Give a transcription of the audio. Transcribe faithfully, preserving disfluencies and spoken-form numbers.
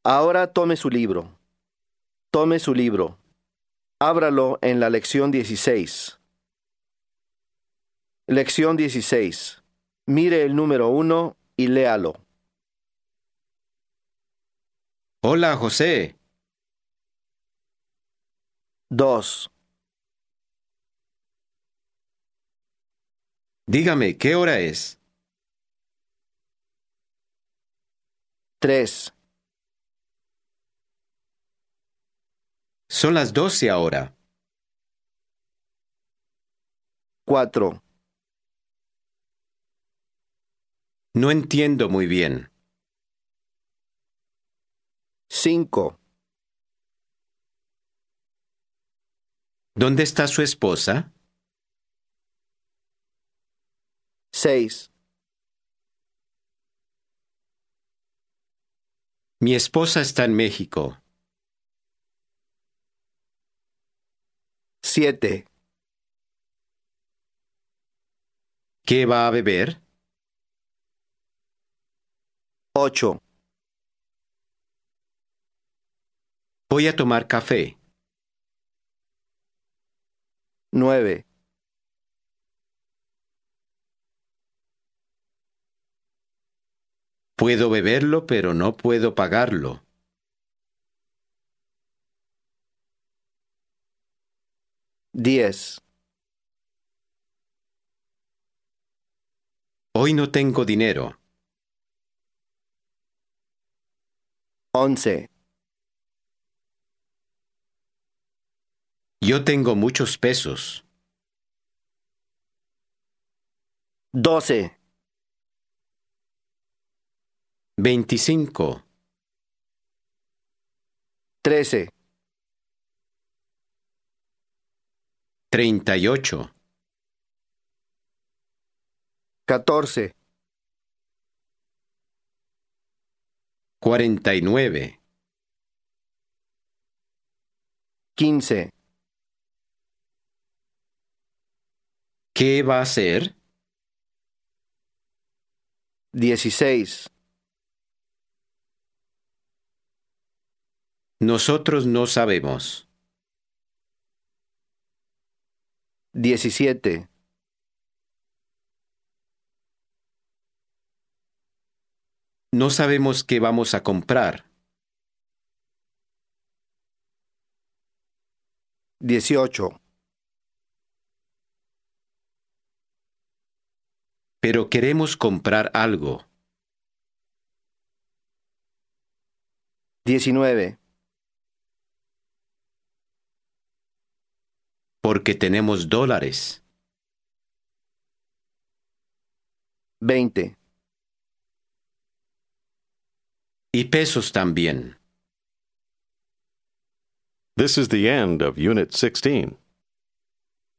Ahora tome su libro. Tome su libro. Ábralo en la lección dieciséis. Lección dieciséis. Mire el número uno y léalo. Hola, José. dos. Dígame, ¿qué hora es? tres. Son las doce ahora. cuatro. No entiendo muy bien. cinco. ¿Dónde está su esposa? seis. Mi esposa está en México. siete. ¿Qué va a beber? ocho. Voy a tomar café. nueve. Puedo beberlo, pero no puedo pagarlo. diez. Hoy no tengo dinero. once. Yo tengo muchos pesos. doce. Veinticinco. trece. Treinta y ocho. catorce. Cuarenta y nueve. quince. ¿Qué va a hacer? dieciséis. Nosotros no sabemos. diecisiete. No sabemos qué vamos a comprar. dieciocho. Pero queremos comprar algo. diecinueve. Porque tenemos dólares. veinte. Y pesos también. This is the end of Unit sixteen.